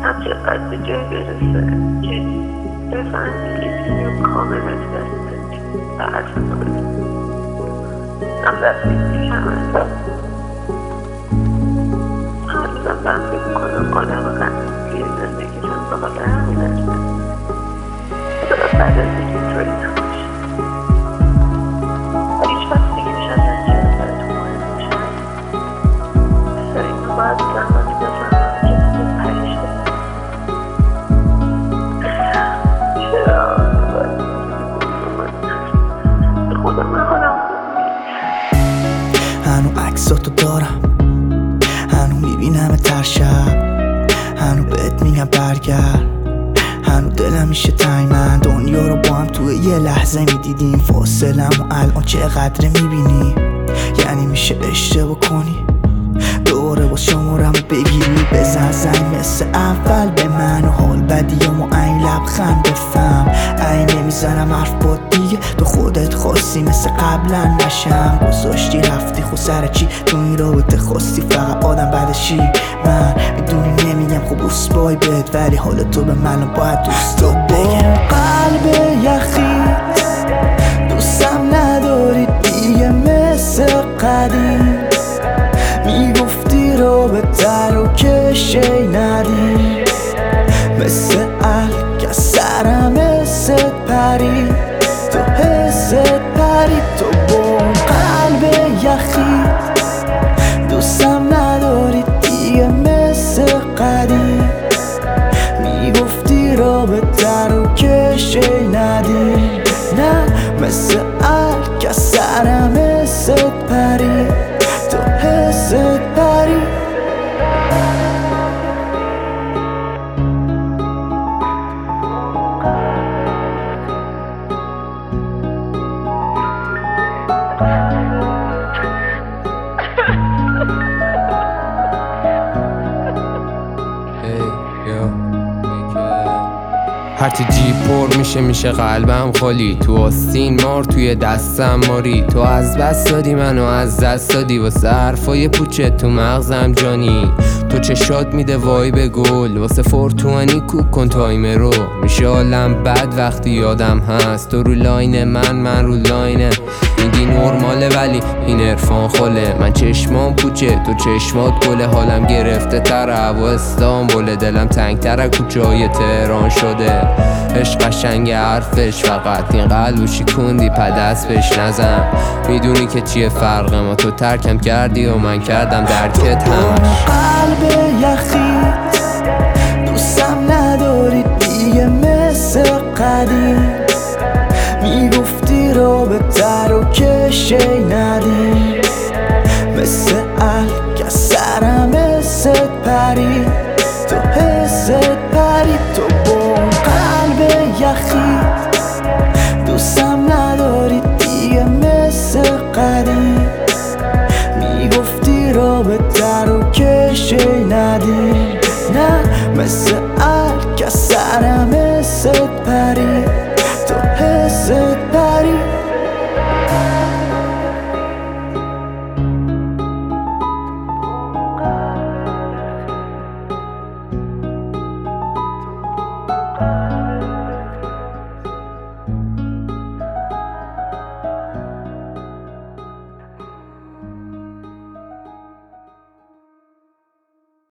چقدر به جای برسه که بفهمی که دیگه کاملا دستت فقط هم دستی میشمه هنوزم من فکر میکنم آدم قدیم که زندگیشون بخاطر همین هسته چرا بعد از دیگه اینطوری نباشه و هیچ وقت دیگه میشه از چیز براتون مهم میشه سر اینو باید زمانی بفهمم که تو پریش دارم چرا باید به خودم من حالم هنو عکساتو دارم، هنو میبینم تر شب، هنو بهت میگم برگرد، هنو دلم میشه تنگ. من دنیا رو با هم توی یه لحظه میدیدیم، فاصلم و الان چقدر میبینی. یعنی میشه اشتباه کنی دوباره با شمارم رو بگیری، بزن زنگ مثل اول به من و حال بدیام و این لبخند بفهم. این نمیزنم حرف با دیگه، تو خودت خواستی مثل قبلا نشم. گذاشتی رفتی خود سر چی تو این رابطه خواستی فقط آدم بعدشی. من میدونی نمیگم خب روسبای بهت، ولی حال تو به من باید دوستا بگم. قلب یخیت دوستم نداری دیگه مثل قدیم، میگفتی رابطه رو که شی ندی، مثل که سرم مثل پری، تو حست پری. تو با اون قلب یخیت دوستم نداری دیگه مثل قدیم، میگفتی رابطه رو که شی ندی، نه مثل که سرم مثل پری، تو حست پری. هرچی جیب پر میشه قلبم خالی، تو آستین مار توی دستم ماری. تو از بس دادی منو از دست دادی، واسه حرفای پوچه تو مغزم جانی. تو چشات میده وای به گل، واسه فورتوانی کوک کن تایم رو. میشه حالم بد وقتی یادم هست تو رو لاین من رو لاینه. میگی نرماله ولی این عرفان خاله، من چشمام پوچه تو چشمات گله. حالم گرفته تر هوا استانبوله، دلم تنگ تر از کوچه‌های تهران شده. عشق قشنگ حرفش فقط این قلبو شکوندی پدست بهش نزن. میدونی که چیه فرق ما، تو ترکم کردی و من کردم درکت همش. قلب یخیت دوستم نداری دیگه مثل قدیم، میگفتی رابطه رو که شی ندی، مثل که سرم مثل پری، تو حست پری. تو با اون قلب یخیت دوستم نداری دیگه مثل قدیم، میگفتی رابطه رو که شی ندی،